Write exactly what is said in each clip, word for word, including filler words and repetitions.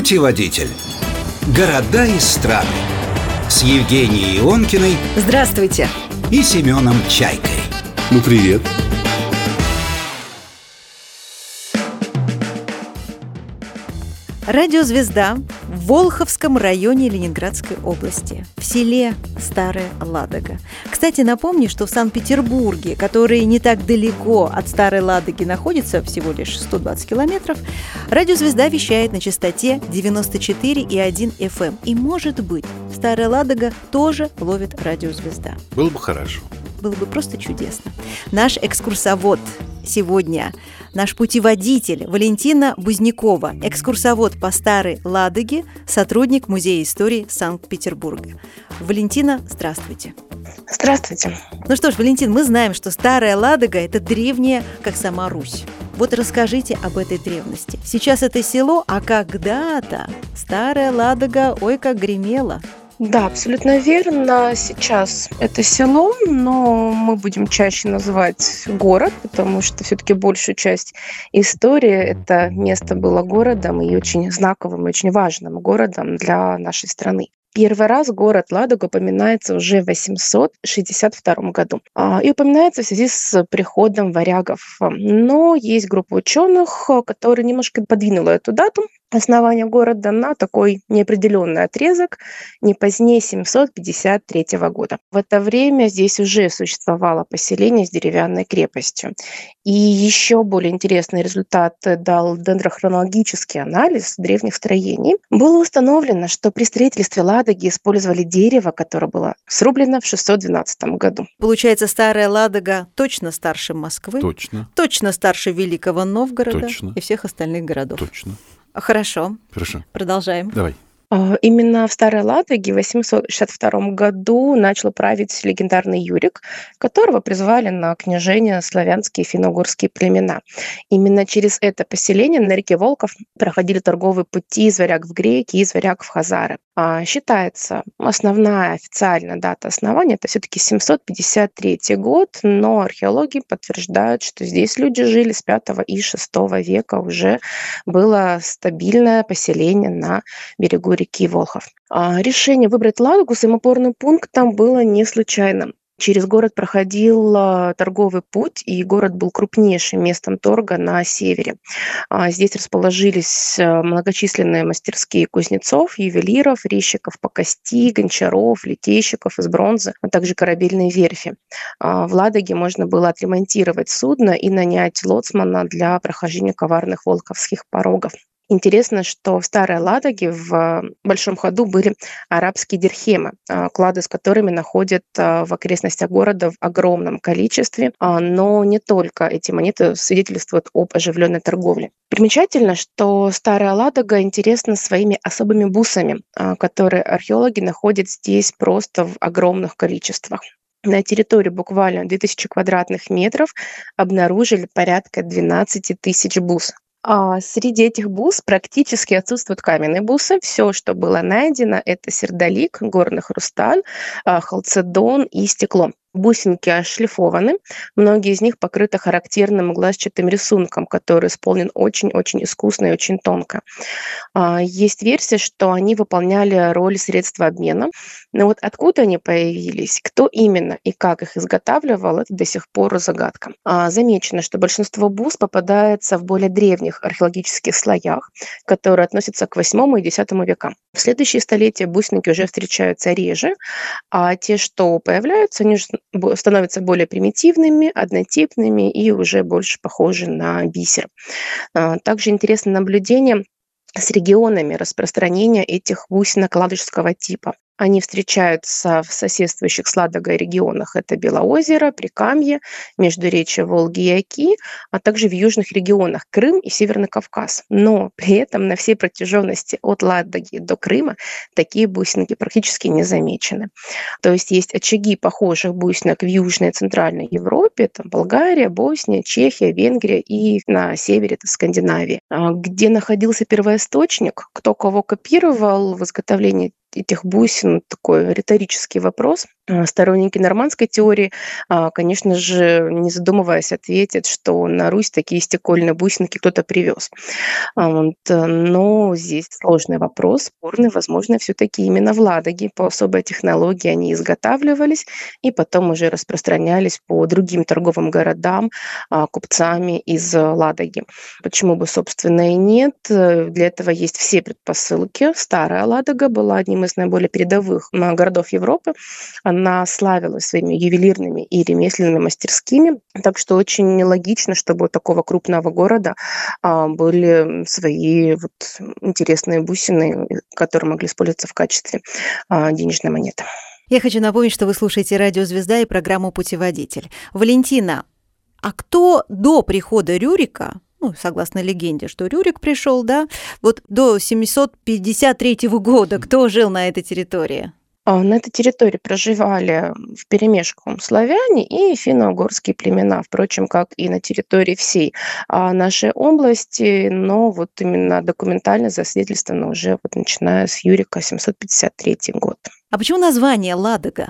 Путеводитель. Города и страны. С Евгенией Ионкиной. Здравствуйте. И Семеном Чайкой. Ну, привет. Радиозвезда в Волховском районе Ленинградской области, в селе Старая Ладога. Кстати, напомню, что в Санкт-Петербурге, который не так далеко от Старой Ладоги находится, всего лишь сто двадцать километров, радиозвезда вещает на частоте девяносто четыре и один эф эм. И, может быть, Старая Ладога тоже ловит радиозвезда. Было бы хорошо. Было бы просто чудесно. Наш экскурсовод сегодня, наш путеводитель Валентина Бузнякова, экскурсовод по Старой Ладоге, сотрудник Музея истории Санкт-Петербурга. Валентина, здравствуйте. Здравствуйте. Ну что ж, Валентин, мы знаем, что Старая Ладога – это древняя, как сама Русь. Вот расскажите об этой древности. Сейчас это село, а когда-то Старая Ладога, ой, как гремела. Да, абсолютно верно. Сейчас это село, но мы будем чаще называть город, потому что все-таки большую часть истории это место было городом и очень знаковым, и очень важным городом для нашей страны. Первый раз город Ладога упоминается уже в восемьсот шестьдесят втором году. И упоминается в связи с приходом варягов. Но есть группа ученых, которые немножко подвинула эту дату основания города на такой неопределенный отрезок не позднее семьсот пятьдесят третьего года. В это время здесь уже существовало поселение с деревянной крепостью. И еще более интересный результат дал дендрохронологический анализ древних строений. Было установлено, что при строительстве Ладоги использовали дерево, которое было срублено в шестьсот двенадцатом году. Получается, Старая Ладога точно старше Москвы, Точно. точно старше Великого Новгорода Точно. и всех остальных городов. Точно. Хорошо. Хорошо. Продолжаем. Давай. Именно в Старой Ладоге в восемьсот шестьдесят втором году начал править легендарный Юрик, которого призвали на княжение славянские финно-угорские племена. Именно через это поселение на реке Волхов проходили торговые пути из варяг в греки и из варяг в хазары. А считается, основная официальная дата основания это все-таки семьсот пятьдесят третий год, но археологи подтверждают, что здесь люди жили с пятого и шестого века, уже было стабильное поселение на берегу реки Волхов. А решение выбрать Ладогу своим опорным пунктом было не случайным. Через город проходил торговый путь, и город был крупнейшим местом торга на севере. Здесь расположились многочисленные мастерские кузнецов, ювелиров, резчиков по кости, гончаров, литейщиков из бронзы, а также корабельные верфи. В Ладоге можно было отремонтировать судно и нанять лоцмана для прохождения коварных волховских порогов. Интересно, что в Старой Ладоге в большом ходу были арабские дирхемы, клады с которыми находят в окрестностях города в огромном количестве, но не только эти монеты свидетельствуют об оживленной торговле. Примечательно, что Старая Ладога интересна своими особыми бусами, которые археологи находят здесь просто в огромных количествах. На территории буквально две тысячи квадратных метров обнаружили порядка двенадцать тысяч бус. А среди этих бус практически отсутствуют каменные бусы. Все, что было найдено, это сердолик, горный хрусталь, халцедон и стекло. Бусинки ошлифованы, многие из них покрыты характерным глазчатым рисунком, который исполнен очень-очень искусно и очень тонко. Есть версия, что они выполняли роль средства обмена, но вот откуда они появились, кто именно и как их изготавливал, это до сих пор загадка. Замечено, что большинство бус попадается в более древних археологических слоях, которые относятся к восьмому и десятому векам. В следующие столетия бусинки уже встречаются реже, а те, что появляются, они становятся более примитивными, однотипными и уже больше похожи на бисер. Также интересно наблюдение с регионами распространения этих бусинок ладожского типа. Они встречаются в соседствующих с Ладогой регионах. Это Белоозеро, Прикамье, междуречье Волги и Оки, а также в южных регионах Крым и Северный Кавказ. Но при этом на всей протяженности от Ладоги до Крыма такие бусинки практически не замечены. То есть есть очаги похожих бусинок в Южной и Центральной Европе, это Болгария, Босния, Чехия, Венгрия и на севере это Скандинавия. Где находился первоисточник, кто кого копировал в изготовлении этих бусин такой риторический вопрос. Сторонники нормандской теории, конечно же, не задумываясь, ответят, что на Русь такие стекольные бусинки кто-то привез. Но здесь сложный вопрос, спорный. Возможно, все-таки именно в Ладоге по особой технологии они изготавливались и потом уже распространялись по другим торговым городам купцами из Ладоги. Почему бы, собственно, и нет? Для этого есть все предпосылки. Старая Ладога была одним из наиболее передовых городов Европы. Она славилась своими ювелирными и ремесленными мастерскими, так что очень логично, чтобы у такого крупного города а, были свои вот интересные бусины, которые могли использоваться в качестве а, денежной монеты. Я хочу напомнить, что вы слушаете «Радио Звезда» и программу «Путеводитель». Валентина, а кто до прихода Рюрика, ну, согласно легенде, что Рюрик пришел, да, вот до семьсот пятьдесят третьего года, кто жил на этой территории? На этой территории проживали вперемешку славяне и финно-угорские племена, впрочем, как и на территории всей нашей области, но вот именно документально засвидетельствовано уже вот начиная с Юрика, семьсот пятьдесят третий год. А почему название Ладога?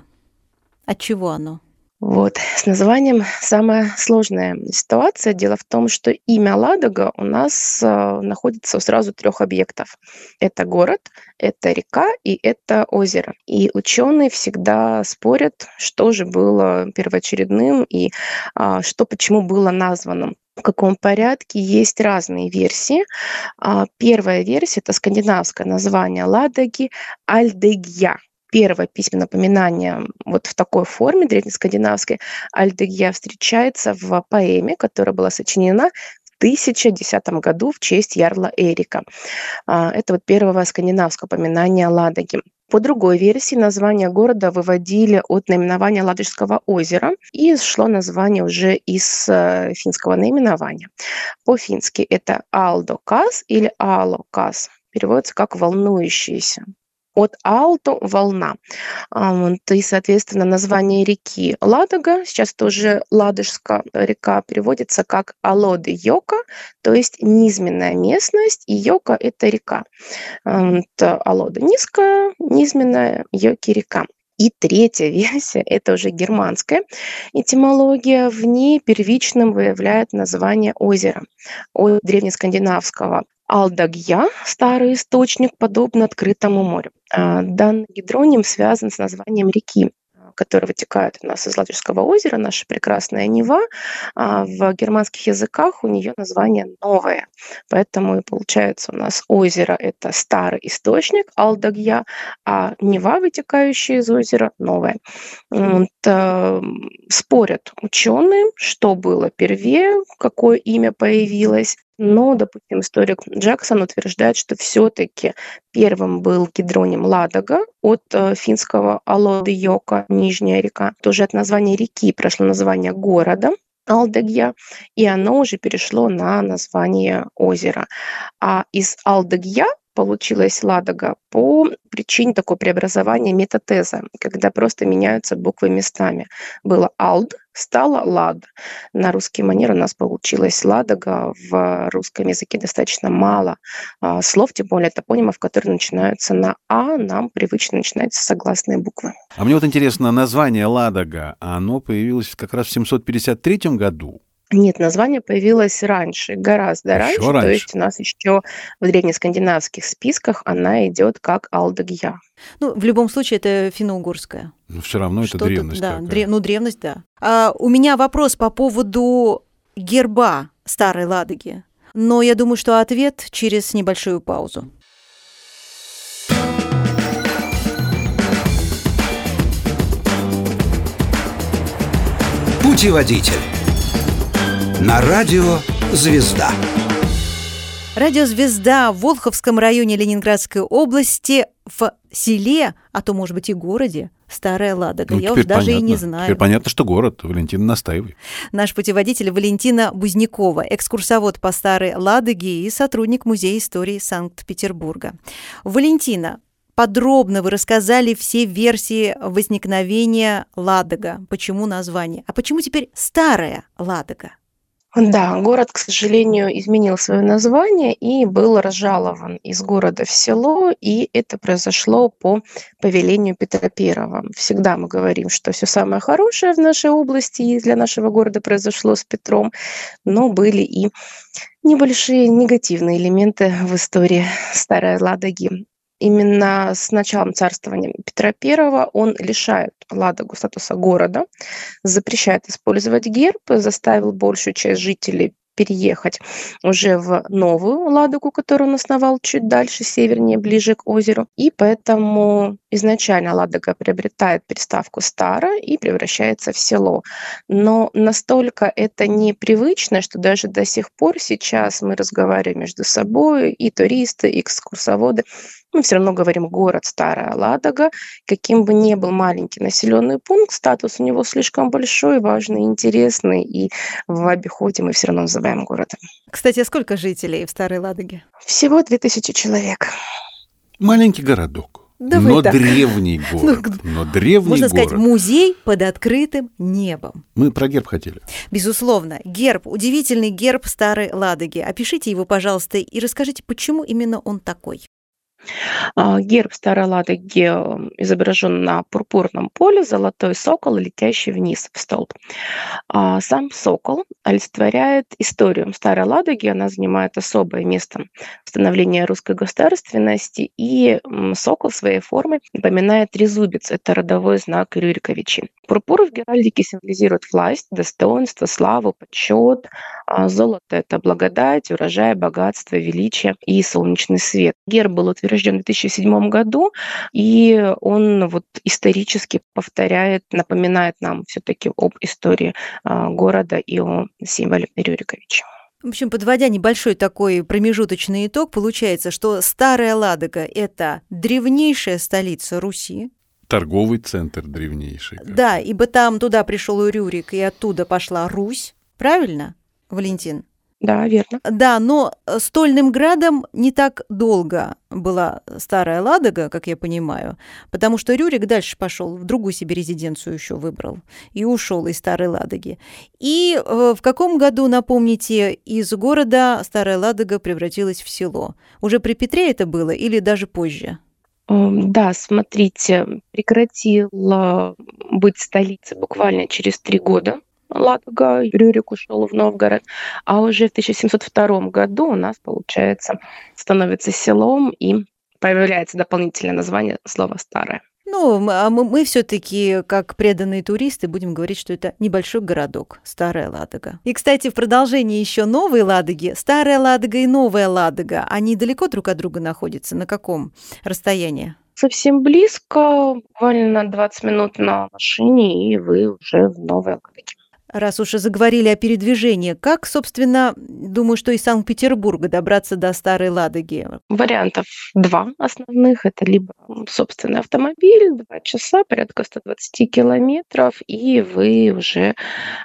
От чего оно? Вот, с названием самая сложная ситуация. Дело в том, что имя Ладога у нас э, находится у сразу трех объектов. Это город, это река и это озеро. И ученые всегда спорят, что же было первоочередным и а, что почему было названным. В каком порядке есть разные версии. Первая версия – это скандинавское название Ладоги – Альдегья. Первое письменное упоминание вот в такой форме древнескандинавской Альдегья встречается в поэме, которая была сочинена в тысяча десятом году в честь ярла Эрика. Это вот первое скандинавское упоминание Ладоги. По другой версии название города выводили от наименования Ладожского озера, и шло название уже из финского наименования. По-фински это Алдокас или Алокас, переводится как «волнующиеся». От Aalto – волна. И, соответственно, название реки Ладога, сейчас это уже Ладожская река, переводится как Алоды-Йока, то есть низменная местность, и Йока – это река. Алода низкая, низменная, Йоки – река. И третья версия – это уже германская этимология. В ней первичным выявляет название озера от древнескандинавского Алдагья, старый источник, подобно открытому морю. Данный гидроним связан с названием реки, которая вытекает у нас из Ладожского озера, наша прекрасная Нева. В германских языках у нее название новое. Поэтому и получается у нас озеро – это старый источник, Алдагья, а Нева, вытекающая из озера, новая. Это спорят ученые, что было первее, какое имя появилось. Но, допустим, историк Джексон утверждает, что все-таки первым был гидроним Ладога от э, финского Алоды-Йока, нижняя река. Тоже от названия реки прошло название города Алдагья, и оно уже перешло на название озера. А из Алдагья получилась Ладога по причине такого преобразования метатеза, когда просто меняются буквы местами. Было Алд, стало Лад. На русский манер у нас получилась Ладога. В русском языке достаточно мало а, слов, тем более топонимов, которые начинаются на А, нам привычно начинаются согласные буквы. А мне вот интересно, название Ладога, оно появилось как раз в семьсот пятьдесят третьем году? Нет, название появилось раньше, гораздо Еще раньше. раньше. То есть у нас еще в древнескандинавских списках она идет как Алдагья. Ну, в любом случае, это финно-угорская. Но все равно это Что-то, древность да, такая. древ- ну, древность, да. А, у меня вопрос по поводу герба Старой Ладоги. Но я думаю, что ответ через небольшую паузу. Путеводитель. На радио «Звезда». Радио «Звезда» в Волховском районе Ленинградской области в селе, а то, может быть, и городе, Старая Ладога. Ну, Я уж даже понятно. и не знаю. Теперь понятно, что город. Валентина, настаивай. Наш путеводитель Валентина Бузнякова, экскурсовод по Старой Ладоге и сотрудник Музея истории Санкт-Петербурга. Валентина, подробно вы рассказали все версии возникновения Ладога. Почему название? А почему теперь Старая Ладога? Да, город, к сожалению, изменил свое название и был разжалован из города в село, и это произошло по повелению Петра Первого. Всегда мы говорим, что все самое хорошее в нашей области и для нашего города произошло с Петром, но были и небольшие негативные элементы в истории Старой Ладоги. Именно с началом царствования Петра Первого он лишает Ладогу статуса города, запрещает использовать герб, заставил большую часть жителей переехать уже в новую Ладогу, которую он основал чуть дальше, севернее, ближе к озеру. И поэтому изначально Ладога приобретает приставку «Стара» и превращается в село. Но настолько это непривычно, что даже до сих пор сейчас мы разговариваем между собой, и туристы, и экскурсоводы, мы все равно говорим «город Старая Ладога». Каким бы ни был маленький населенный пункт, статус у него слишком большой, важный, интересный, и в обиходе мы все равно называем городом. Кстати, а сколько жителей в Старой Ладоге? Всего две тысячи человек. Маленький городок. Давай но так. древний город. Но древний Можно город. сказать, музей под открытым небом. Мы про герб хотели. Безусловно. Герб, удивительный герб Старой Ладоги. Опишите его, пожалуйста, и расскажите, почему именно он такой. Герб Старой Ладоги изображен на пурпурном поле, золотой сокол, летящий вниз в столб. Сам сокол олицетворяет историю Старой Ладоги, она занимает особое место в становлении русской государственности, и сокол своей формой напоминает трезубец, это родовой знак Рюриковичей. Пурпур в геральдике символизирует власть, достоинство, славу, почет. Золото – это благодать, урожай, богатство, величие и солнечный свет. Герб был утвержден в две тысячи седьмом году, и он вот исторически повторяет, напоминает нам все-таки об истории города и о символе Рюриковича. В общем, подводя небольшой такой промежуточный итог, получается, что Старая Ладога – это древнейшая столица Руси. Торговый центр древнейший. Да, ибо там туда пришел Рюрик, и оттуда пошла Русь. Правильно, Валентин? Да, верно. Да, но стольным градом не так долго была Старая Ладога, как я понимаю, потому что Рюрик дальше пошел, в другую себе резиденцию еще выбрал и ушел из Старой Ладоги. И в каком году, напомните, из города Старая Ладога превратилась в село? Уже при Петре это было или даже позже? Да, смотрите, прекратила быть столицей буквально через три года. Ладога, Рюрик ушел в Новгород, а уже в тысяча семьсот втором году у нас, получается, становится селом, и появляется дополнительное название слова «старое». Ну, а мы, мы все-таки, как преданные туристы, будем говорить, что это небольшой городок, Старая Ладога. И, кстати, в продолжении еще Новой Ладоги, Старая Ладога и Новая Ладога, они далеко друг от друга находятся? На каком расстоянии? Совсем близко, буквально двадцать минут на машине, и вы уже в Новой Ладоге. Раз уж и заговорили о передвижении, как, собственно, думаю, что из Санкт-Петербурга добраться до Старой Ладоги? Вариантов два основных. Это либо собственный автомобиль, два часа, порядка сто двадцать километров, и вы уже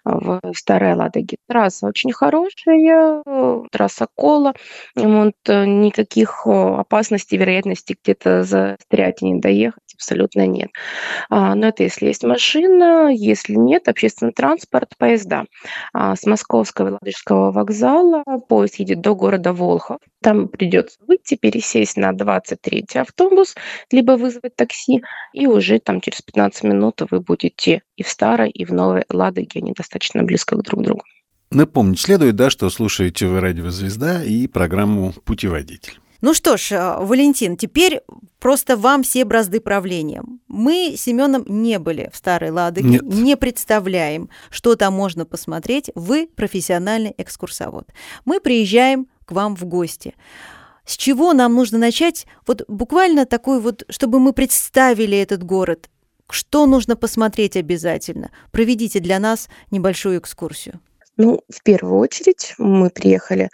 в Старой Ладоге. Трасса очень хорошая, трасса Кола, вот, никаких опасностей, вероятности где-то застрять и не доехать абсолютно нет. Но это если есть машина, если нет, общественный транспорт, поезда. С Московского и Ладожского вокзала поезд едет до города Волхов. Там придется выйти, пересесть на двадцать третий автобус, либо вызвать такси, и уже там через пятнадцать минут вы будете и в Старой, и в Новой Ладоге. Они достаточно близко друг к другу. Напомнить следует, да, что слушаете вы «Радио Звезда» и программу «Путеводитель». Ну что ж, Валентин, теперь просто вам все бразды правления. Мы с Семеном не были в Старой Ладоге, Нет. не представляем, что там можно посмотреть. Вы профессиональный экскурсовод. Мы приезжаем к вам в гости. С чего нам нужно начать? Вот буквально такой вот, чтобы мы представили этот город. Что нужно посмотреть обязательно? Проведите для нас небольшую экскурсию. Ну, в первую очередь мы приехали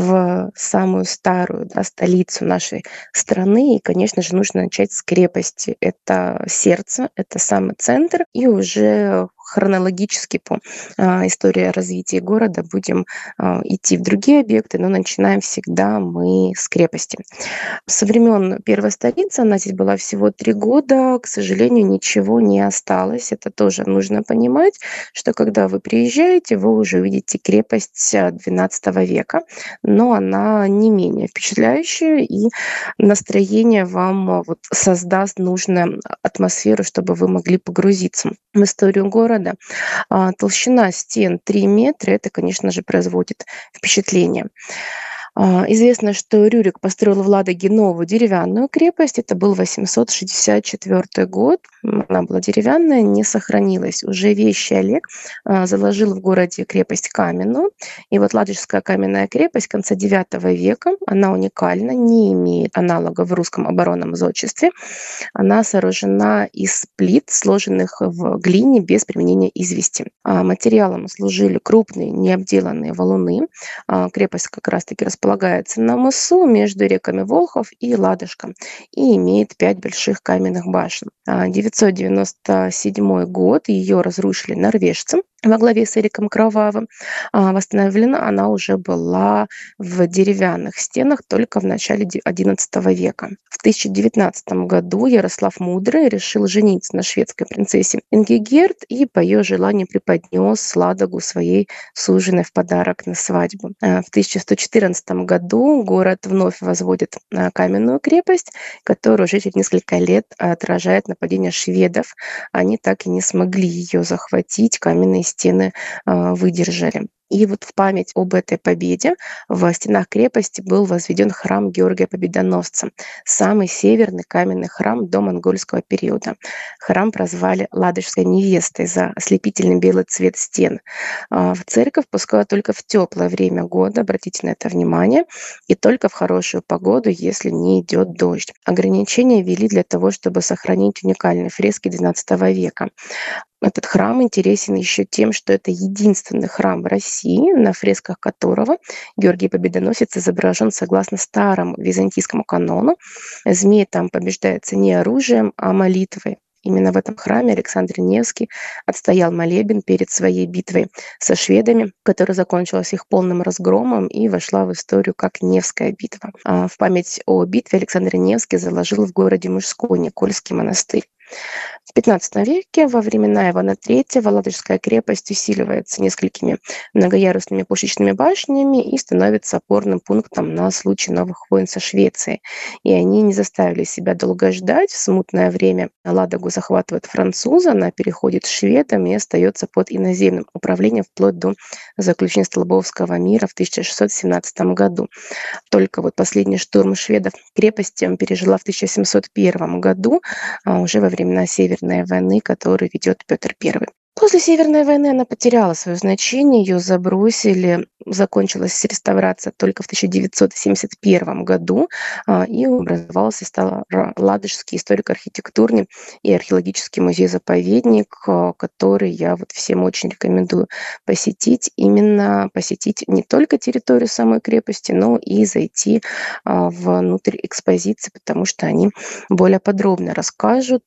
в самую старую, да, столицу нашей страны, и, конечно же, нужно начать с крепости. Это сердце, это самый центр, и уже хронологически по а, истории развития города будем а, идти в другие объекты, но начинаем всегда мы с крепости. Со времен первой столицы, она здесь была всего три года, к сожалению, ничего не осталось. Это тоже нужно понимать, что когда вы приезжаете, вы уже увидите крепость двенадцатого века, но она не менее впечатляющая, и настроение вам вот создаст нужную атмосферу, чтобы вы могли погрузиться в историю города. А, толщина стен три метра, это, конечно же, производит впечатление. А, Известно, что Рюрик построил в Ладоге новую деревянную крепость. Это был восемьсот шестьдесят четвёртый год. Она была деревянная, не сохранилась. Уже Вещий Олег а, заложил в городе крепость каменную. И вот Ладожская каменная крепость конца девятого века, она уникальна, не имеет аналога в русском оборонном зодчестве. Она сооружена из плит, сложенных в глине без применения извести. А, Материалом служили крупные необделанные валуны. А, Крепость как раз-таки располагается располагается на мысу между реками Волхов и Ладожка и имеет пять больших каменных башен. девятьсот девяносто седьмой год ее разрушили норвежцы во главе с Эриком Кровавым. Восстановлена она уже была в деревянных стенах только в начале одиннадцатого века. В тысяча девятнадцатом году Ярослав Мудрый решил жениться на шведской принцессе Ингигерд и по ее желанию преподнес Ладогу своей суженой в подарок на свадьбу. В тысяча сто четырнадцатом году город вновь возводит каменную крепость, которая уже через несколько лет отражает нападение шведов. Они так и не смогли ее захватить, каменные стены выдержали. И вот в память об этой победе в стенах крепости был возведен храм Георгия Победоносца, самый северный каменный храм до монгольского периода. Храм прозвали Ладожской невестой за ослепительный белый цвет стен. В церковь пускают только в теплое время года, обратите на это внимание, и только в хорошую погоду, если не идет дождь. Ограничения ввели для того, чтобы сохранить уникальные фрески двенадцатого века. Этот храм интересен еще тем, что это единственный храм в России, на фресках которого Георгий Победоносец изображен согласно старому византийскому канону. Змей там побеждается не оружием, а молитвой. Именно в этом храме Александр Невский отстоял молебен перед своей битвой со шведами, которая закончилась их полным разгромом и вошла в историю как Невская битва. А в память о битве Александр Невский заложил в городе Мужской Никольский монастырь. В пятнадцатом веке, во времена Ивана третьего, Ладожская крепость усиливается несколькими многоярусными пушечными башнями и становится опорным пунктом на случай новых войн со Швецией. И они не заставили себя долго ждать. В смутное время Ладогу захватывают французы, она переходит шведам и остается под иноземным управлением вплоть до заключения Столбовского мира в тысяча шестьсот семнадцатом году. Только вот последний штурм шведов крепости пережила в тысяча семьсот первом году, уже во времена Северной войны, которую ведет Петр Первый. После Северной войны она потеряла свое значение, ее забросили, закончилась реставрация только в тысяча девятьсот семьдесят первом году, и образовался и стал Ладожский историко-архитектурный и археологический музей-заповедник, который я вот всем очень рекомендую посетить. Именно посетить не только территорию самой крепости, но и зайти внутрь экспозиции, потому что они более подробно расскажут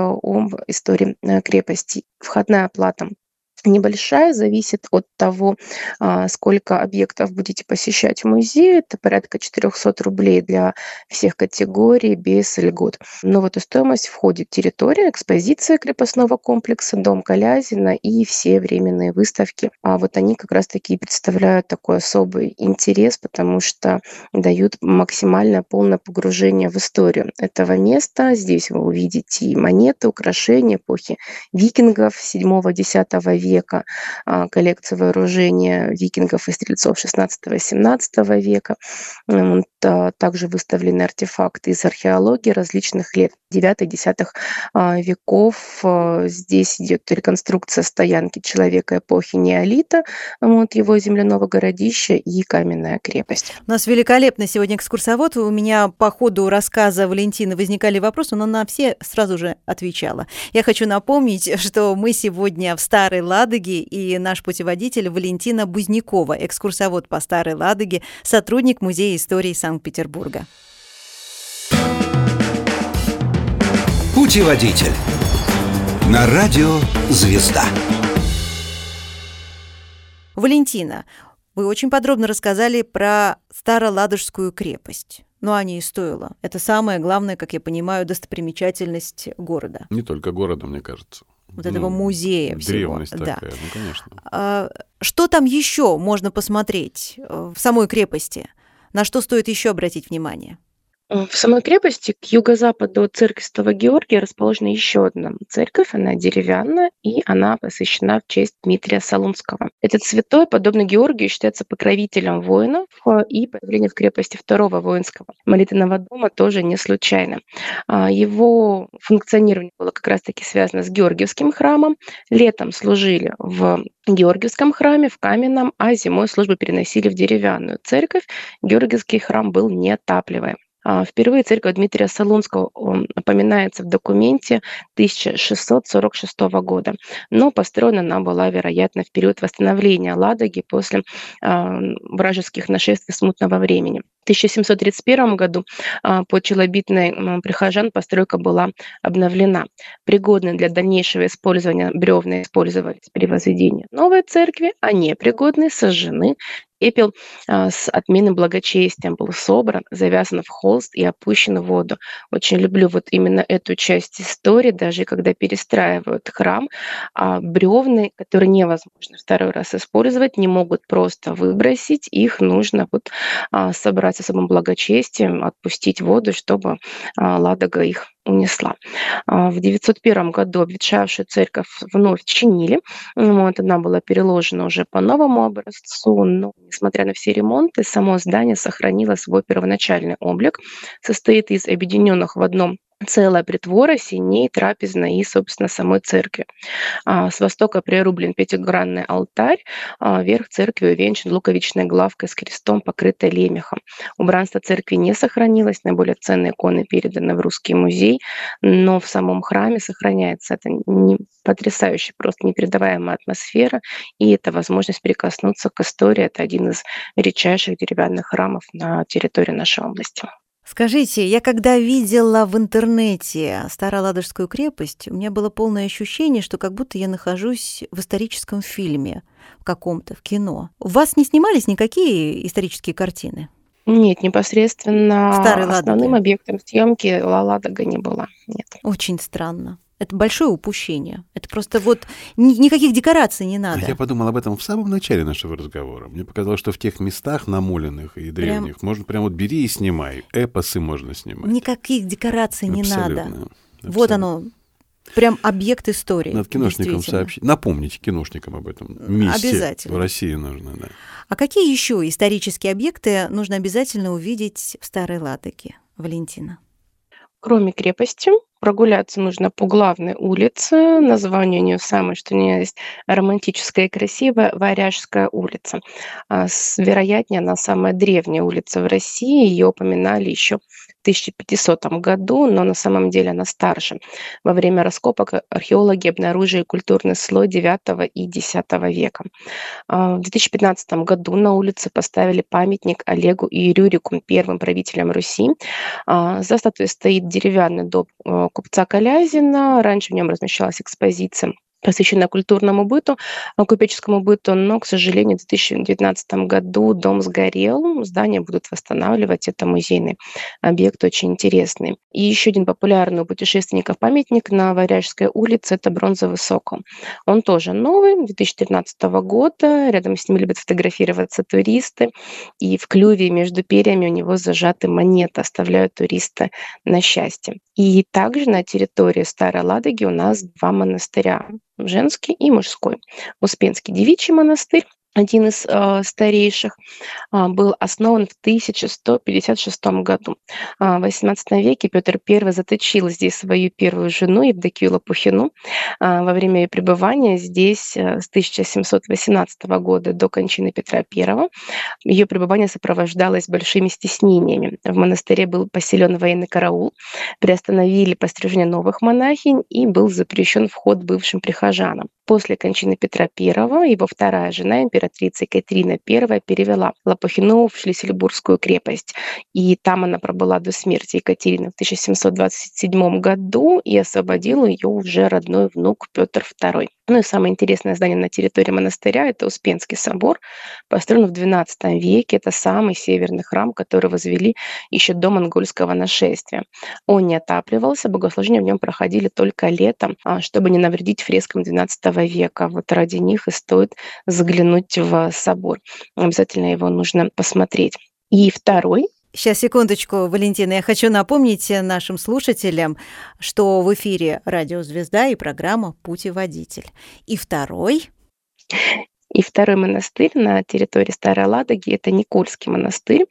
об истории крепости. Входная плата небольшая, зависит от того, сколько объектов будете посещать в музее. Это порядка четыреста рублей для всех категорий без льгот. Но в эту стоимость входит территория, экспозиция крепостного комплекса, дом Колязина и все временные выставки. А вот они как раз-таки представляют такой особый интерес, потому что дают максимальное полное погружение в историю этого места. Здесь вы увидите и монеты, украшения эпохи викингов седьмого-десятого века, века, коллекция вооружения викингов и стрельцов шестнадцатого-семнадцатого века. Также выставлены артефакты из археологии различных лет девятых-десятых веков. Здесь идет реконструкция стоянки человека эпохи неолита, вот его земляного городища и каменная крепость. У нас великолепный сегодня экскурсовод. У меня по ходу рассказа Валентины возникали вопросы, но на все сразу же отвечала. Я хочу напомнить, что мы сегодня в Старой Ладоге, и наш путеводитель Валентина Бузнякова, экскурсовод по Старой Ладоге, сотрудник Музея истории Санкт-Петербурга. Путеводитель на радио «Звезда». Валентина, вы очень подробно рассказали про Староладожскую крепость. Но о ней стоило. Это самая главная, как я понимаю, достопримечательность города. Не только города, мне кажется. Вот этого ну, музея всего. Древность да. такая, ну, конечно. А, что там еще можно посмотреть в самой крепости? На что стоит еще обратить внимание? В самой крепости к юго-западу от церкви Святого Георгия расположена еще одна церковь. Она деревянная, и она посвящена в честь Дмитрия Солунского. Этот святой, подобно Георгию, считается покровителем воинов, и появление в крепости второго воинского молитвенного дома тоже не случайно. Его функционирование было как раз-таки связано с Георгиевским храмом. Летом служили в Георгиевском храме, в каменном, а зимой службы переносили в деревянную церковь. Георгиевский храм был неотапливаем. Впервые церковь Дмитрия Солунского упоминается в документе тысяча шестьсот сорок шестого года, но построена она была, вероятно, в период восстановления Ладоги после вражеских нашествий смутного времени. В тысяча семьсот тридцать первом году по челобитной прихожан постройка была обновлена. Пригодные для дальнейшего использования бревна использовались при возведении новой церкви, а непригодные сожжены. Пепел а, с отменным благочестием был собран, завязан в холст и опущен в воду. Очень люблю вот именно эту часть истории, даже когда перестраивают храм, а бревны, которые невозможно второй раз использовать, не могут просто выбросить, их нужно вот а, собрать с особым благочестием, отпустить в воду, чтобы а, Ладога их унесла. В девятьсот первом году обветшавшую церковь вновь чинили. Вот, она была переложена уже по новому образцу, но, несмотря на все ремонты, само здание сохранило свой первоначальный облик. Состоит из объединенных в одном целая притвора, синей, трапезной и, собственно, самой церкви. А, с востока прирублен пятигранный алтарь, а, верх церкви увенчан луковичной главкой с крестом, покрытой лемехом. Убранство церкви не сохранилось, наиболее ценные иконы переданы в Русский музей, но в самом храме сохраняется эта не, потрясающая, просто непередаваемая атмосфера, и это возможность прикоснуться к истории. Это один из редчайших деревянных храмов на территории нашей области. Скажите, я когда видела в интернете Староладожскую крепость, у меня было полное ощущение, что как будто я нахожусь в историческом фильме, в каком-то, в кино. У вас не снимались никакие исторические картины? Нет, непосредственно Старой основным Ладоги. объектом съемки Ладога не было. Нет. Очень странно. Это большое упущение. Это просто вот ни- никаких декораций не надо. А я подумал об этом в самом начале нашего разговора. Мне показалось, что в тех местах намоленных и древних прям... можно прям вот бери и снимай. Эпосы можно снимать. Никаких декораций не Абсолютно. надо. Абсолютно. Вот оно. Прям объект истории. Надо киношникам сообщить. Напомнить киношникам об этом месте. Обязательно. В России нужно, да. А какие еще исторические объекты нужно обязательно увидеть в Старой Ладоге, Валентина? Кроме крепости, прогуляться нужно по главной улице. Название у нее самое, что у нее есть романтическая и красивая Варяжская улица. Вероятнее, она самая древняя улица в России. Ее упоминали еще в тысяча пятисотом году, но на самом деле она старше. Во время раскопок археологи обнаружили культурный слой девятого и десятого века. В две тысячи пятнадцатом году на улице поставили памятник Олегу и Рюрику, первым правителям Руси. За статуей стоит деревянный дом купца Колязина. Раньше в нем размещалась экспозиция, посвященная культурному быту, купеческому быту, но, к сожалению, в две тысячи девятнадцатом году дом сгорел, здание будут восстанавливать, это музейный объект, очень интересный. И еще один популярный у путешественников памятник на Варяжской улице – это бронзовый сокол. Он тоже новый, две тысячи тринадцатого года, рядом с ним любят фотографироваться туристы, и в клюве между перьями у него зажаты монеты, оставляют туриста на счастье. И также на территории Старой Ладоги у нас два монастыря – женский и мужской. Успенский девичий монастырь, один из э, старейших, э, был основан в тысяча сто пятьдесят шестом году. Э, в восемнадцатом веке Петр Первый заточил здесь свою первую жену Евдокию Лопухину. Э, во время ее пребывания здесь э, с тысяча семьсот восемнадцатого года до кончины Петра Первого ее пребывание сопровождалось большими стеснениями. В монастыре был поселен военный караул, приостановили пострижение новых монахинь и был запрещен вход бывшим прихожанам. После кончины Петра Первого его вторая жена, императрица Екатерина Первая, перевела Лопухину в Шлиссельбургскую крепость. И там она пробыла до смерти Екатерины в тысяча семьсот двадцать седьмом году, и освободил ее уже родной внук Петр Второй. Ну и самое интересное здание на территории монастыря – это Успенский собор, построен в двенадцатом веке. Это самый северный храм, который возвели еще до монгольского нашествия. Он не отапливался, богослужения в нем проходили только летом, а, чтобы не навредить фрескам двенадцатого века. Вот ради них и стоит заглянуть в собор. Обязательно его нужно посмотреть. И второй. Сейчас, секундочку, Валентина. Я хочу напомнить нашим слушателям, что в эфире «Радио Звезда» и программа «Путеводитель». И второй... И второй монастырь на территории Старой Ладоги – это Никольский монастырь.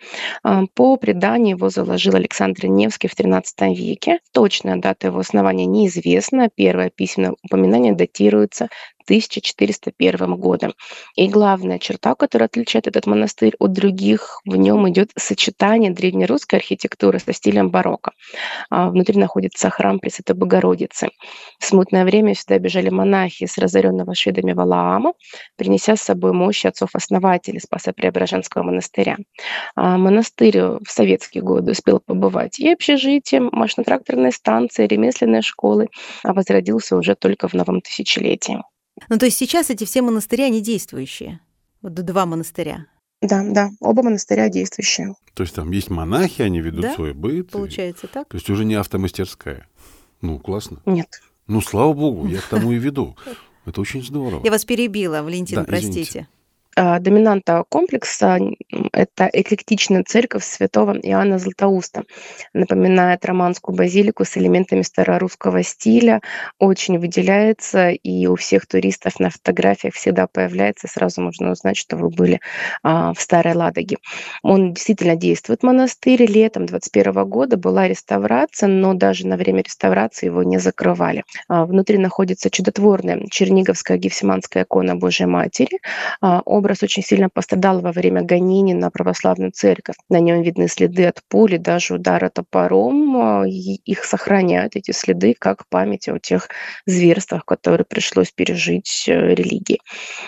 По преданию его заложил Александр Невский в тринадцатом веке. Точная дата его основания неизвестна. Первое письменное упоминание датируется тысяча четыреста первым годом. И главная черта, которая отличает этот монастырь от других, в нем идет сочетание древнерусской архитектуры со стилем барокко. Внутри находится храм Пресвятой Богородицы. В смутное время сюда бежали монахи с разоренного шведами Валаама, принеся с собой мощи отцов-основателей Спасо-Преображенского монастыря. Монастырь в советские годы успел побывать и общежитием, машино-тракторной станции, ремесленной школы, а возродился уже только в новом тысячелетии. Ну, то есть сейчас эти все монастыри, они действующие? Вот два монастыря. Да, да, оба монастыря действующие. То есть там есть монахи, они ведут Да? свой быт. Получается и... так? То есть уже не автомастерская. Ну, классно. Нет. Ну, слава богу, я к тому и веду. Это очень здорово. Я вас перебила, Валентина, Да, простите. извините. Доминанта комплекса – это эклектичная церковь святого Иоанна Златоуста. Напоминает романскую базилику с элементами старорусского стиля. Очень выделяется, и у всех туристов на фотографиях всегда появляется. Сразу можно узнать, что вы были а, в Старой Ладоге. Он действительно действует, монастырь. Летом двадцать первого года была реставрация, но даже на время реставрации его не закрывали. А, внутри находится чудотворная черниговская гефсиманская икона Божьей Матери. А, Образ очень сильно пострадал во время гонений на православную церковь. На нем видны следы от пули, даже удара топором. И их сохраняют, эти следы, как память о тех зверствах, которые пришлось пережить религии.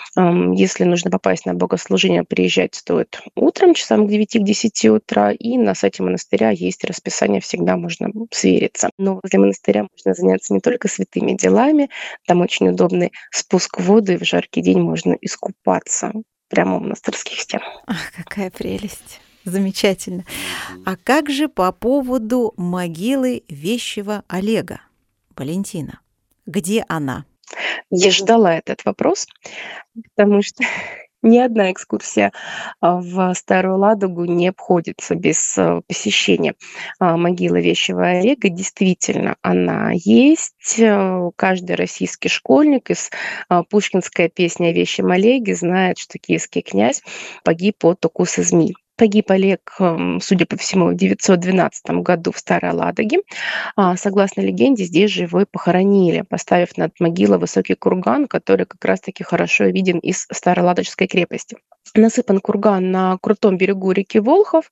Если нужно попасть на богослужение, приезжать стоит утром, часам к девяти, к десяти утра. И на сайте монастыря есть расписание, всегда можно свериться. Но возле монастыря можно заняться не только святыми делами. Там очень удобный спуск в воду, и в жаркий день можно искупаться прямо у монастырских стен. Ах, какая прелесть. Замечательно. А как же по поводу могилы вещего Олега? Валентина, где она? Я ждала этот вопрос, потому что ни одна экскурсия в Старую Ладогу не обходится без посещения могилы вещего Олега. Действительно, она есть. Каждый российский школьник из пушкинской песни о вещем Олеге знает, что киевский князь погиб от укуса змей. Погиб Олег, судя по всему, в девятьсот двенадцатом году в Старой Ладоге. Согласно легенде, здесь же его и похоронили, поставив над могилой высокий курган, который как раз-таки хорошо виден из Староладожской крепости. Насыпан курган на крутом берегу реки Волхов,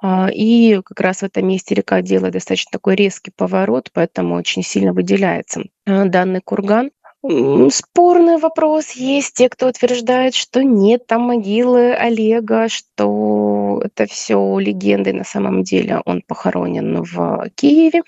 и как раз в этом месте река делает достаточно такой резкий поворот, поэтому очень сильно выделяется данный курган. Спорный вопрос. Есть те, кто утверждает, что нет там могилы Олега, что это все легенды. На самом деле он похоронен в Киеве.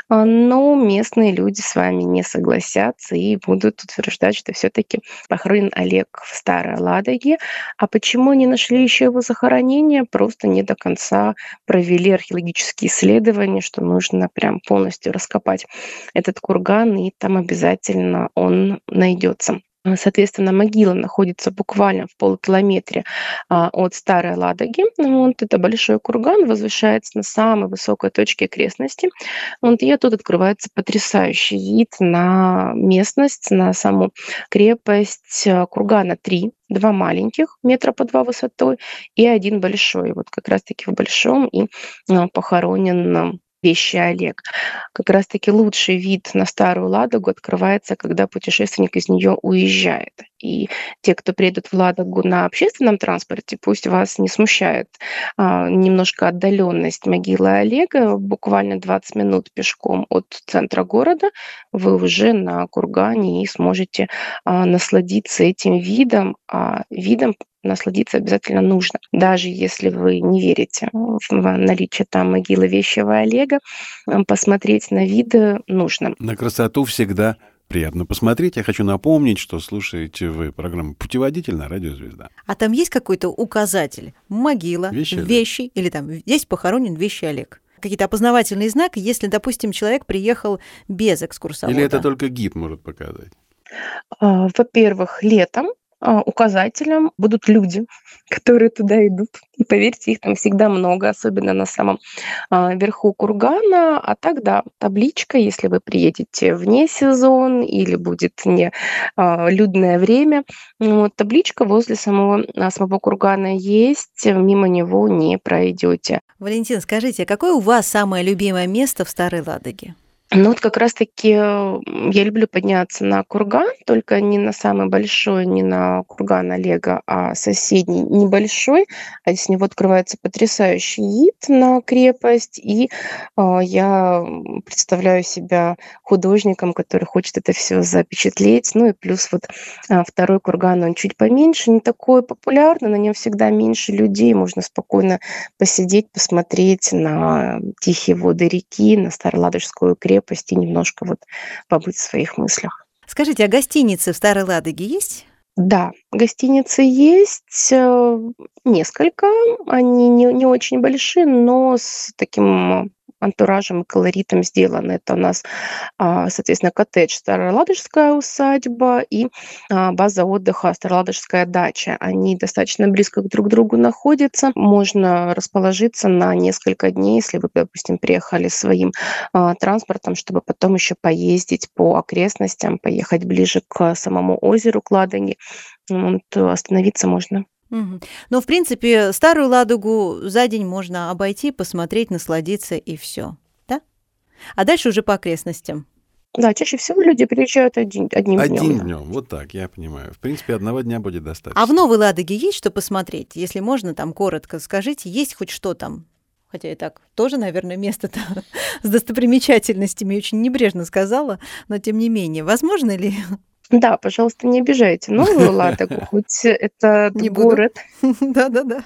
Но местные люди с вами не согласятся и будут утверждать, что все-таки похоронен Олег в Старой Ладоге. А почему не нашли еще его захоронение? Просто не до конца провели археологические исследования, что нужно прям полностью раскопать этот курган, и там обязательно он найдется. Соответственно, могила находится буквально в полукилометре а, от Старой Ладоги. Вот это большой курган, возвышается на самой высокой точке окрестности. Вот, и оттуда открывается потрясающий вид на местность, на саму крепость. Кургана три. Два маленьких, метра по два высотой, и один большой. Вот как раз-таки в большом и а, похоронен вещий Олег. Как раз-таки лучший вид на Старую Ладогу открывается, когда путешественник из нее уезжает. И те, кто приедут в Ладогу на общественном транспорте, пусть вас не смущает а, немножко отдаленность могилы Олега. Буквально двадцать минут пешком от центра города вы уже на кургане и сможете а, насладиться этим видом. А видом насладиться обязательно нужно. Даже если вы не верите в наличие там могилы вещего Олега, посмотреть на виды нужно. На красоту всегда приятно посмотреть. Я хочу напомнить, что слушаете вы программу «Путеводитель» на радио «Звезда». А там есть какой-то указатель? Могила, Вещи, вещи, или там здесь похоронен Вещий Олег. Какие-то опознавательные знаки, если, допустим, человек приехал без экскурсовода. Или это только гид может показать? Во-первых, летом указателем будут люди, которые туда идут. И поверьте, их там всегда много, особенно на самом а, верху кургана. А тогда табличка, если вы приедете вне сезон или будет не а, людное время, вот, табличка возле самого, а, самого кургана есть, мимо него не пройдете. Валентина, скажите, а какое у вас самое любимое место в Старой Ладоге? Ну вот как раз-таки я люблю подняться на курган, только не на самый большой, не на курган Олега, а соседний небольшой. А с него открывается потрясающий вид на крепость, и э, я представляю себя художником, который хочет это все запечатлеть. Ну и плюс вот э, второй курган, он чуть поменьше, не такой популярный, на нем всегда меньше людей, можно спокойно посидеть, посмотреть на тихие воды реки, на Староладожскую крепость, и немножко вот побыть в своих мыслях. Скажите, а гостиницы в Старой Ладоге есть? Да, гостиницы есть несколько. Они не, не очень большие, но с таким антуражем и колоритом сделаны. Это у нас, соответственно, коттедж Староладожская усадьба и база отдыха Староладожская дача. Они достаточно близко друг к другу находятся. Можно расположиться на несколько дней, если вы, допустим, приехали своим транспортом, чтобы потом еще поездить по окрестностям, поехать ближе к самому озеру, к Ладоге. Вот, остановиться можно. Угу. Но, в принципе, Старую Ладогу за день можно обойти, посмотреть, насладиться и все, да? А дальше уже по окрестностям. Да, чаще всего люди приезжают один, одним днем. Одним да. днем, вот так, я понимаю. В принципе, одного дня будет достаточно. А в Новой Ладоге есть что посмотреть? Если можно, там коротко скажите, есть хоть что там? Хотя и так тоже, наверное, место-то с достопримечательностями очень небрежно сказала, но тем не менее, возможно ли... Да, пожалуйста, не обижайте Новую Ладогу, хоть это город. Да-да-да.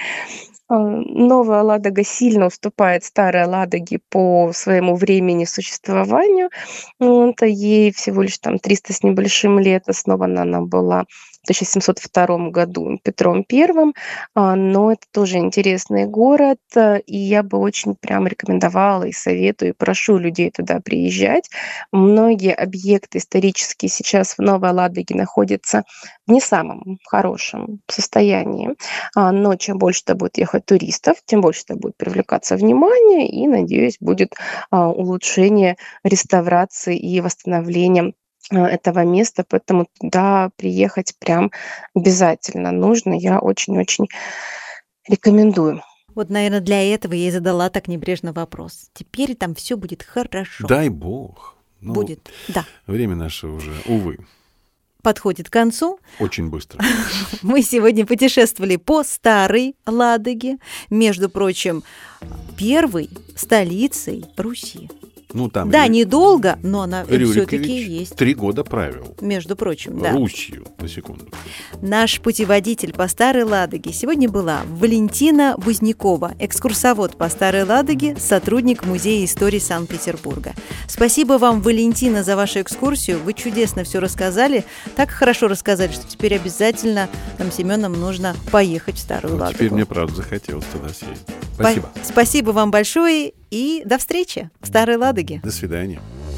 Новая Ладога сильно уступает Старой Ладоге по своему времени существованию. Это ей всего лишь там триста с небольшим лет. Основана она была в тысяча семьсот втором году Петром Первым, но это тоже интересный город, и я бы очень прям рекомендовала и советую, и прошу людей туда приезжать. Многие объекты исторические сейчас в Новой Ладоге находятся в не самом хорошем состоянии, но чем больше туда будет ехать туристов, тем больше туда будет привлекаться внимание, и, надеюсь, будет улучшение, реставрации и восстановление этого места, поэтому туда приехать прям обязательно нужно. Я очень-очень рекомендую. Вот, наверное, для этого я и задала так небрежно вопрос. Теперь там все будет хорошо. Дай бог. Ну, будет, да. Время наше уже, увы, подходит к концу. очень быстро. Мы сегодня путешествовали по Старой Ладоге, между прочим, первой столицей Руси. Ну, там да, Рю... недолго, но она все-таки есть. Три года правил. Между прочим, да. Русью, на секунду. Наш путеводитель по Старой Ладоге сегодня была Валентина Бузнякова, экскурсовод по Старой Ладоге, сотрудник Музея истории Санкт-Петербурга. Спасибо вам, Валентина, за вашу экскурсию. Вы чудесно все рассказали. Так хорошо рассказали, что теперь обязательно нам с Семеном нужно поехать в Старую вот Ладогу. Теперь мне, правда, захотелось туда съездить. Спасибо. По- спасибо вам большое и до встречи в Старой Ладоге. До свидания.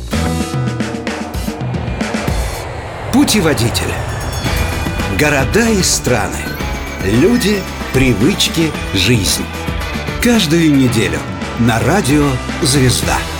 Путеводитель. Города и страны. Люди, привычки, жизнь. Каждую неделю на радио «Звезда».